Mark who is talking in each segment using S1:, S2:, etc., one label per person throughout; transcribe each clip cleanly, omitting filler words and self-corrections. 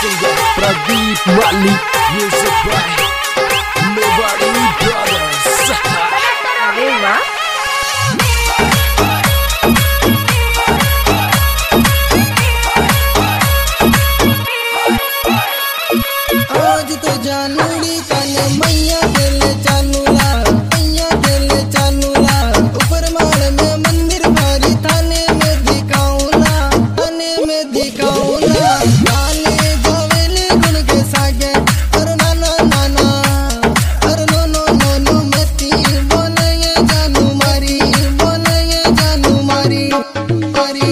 S1: singer Pradeep Malik, music by Nobody Brothers.
S2: अरे वाह।
S3: आज तो जानूरी काने मैया खेले चानूला, मैया खेले चानूला। ऊपर माल में मंदिर भारी, थाने में दिखाऊला, थाने में दिखाऊला। नाले जोवेले गुण के सागे, अरे नाना नाना, अरे नो नो नो नो मेती बोलेंगे जानू मारी, बोलेंगे जानू मारी मारी।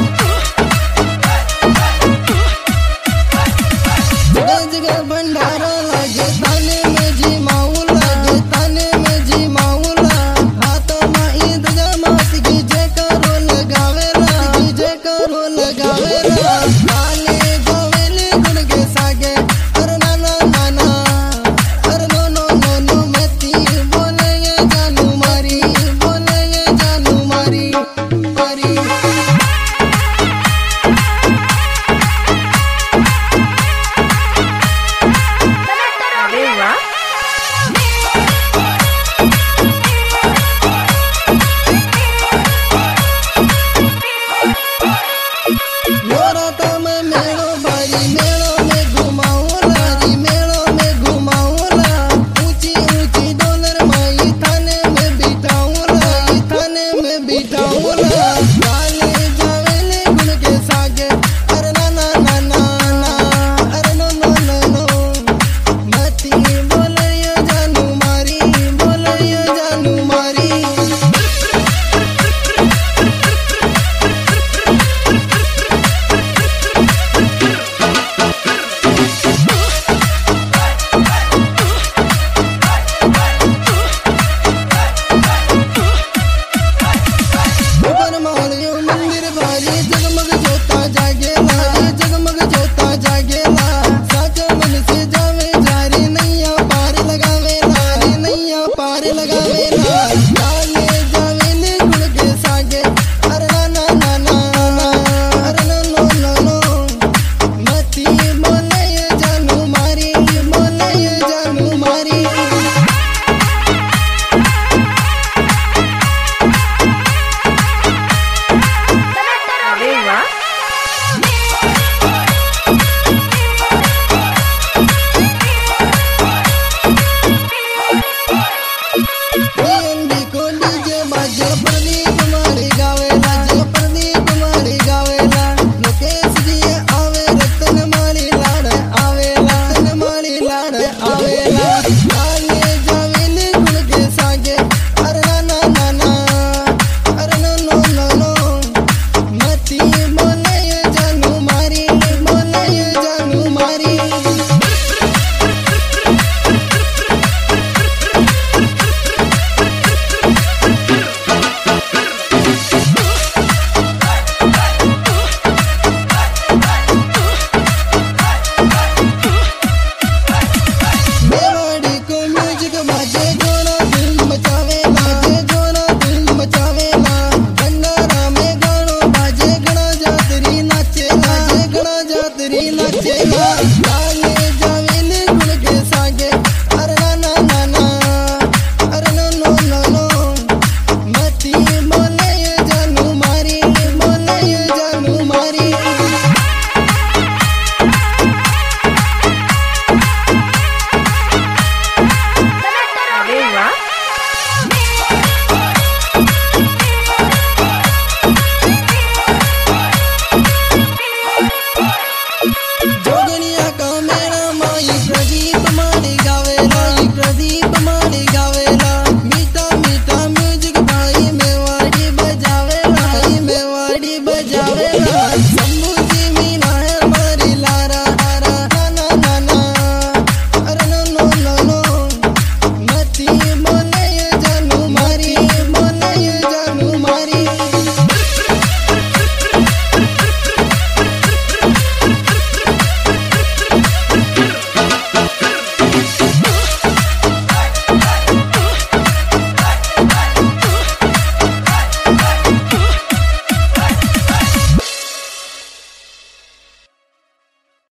S3: जगह भंडारा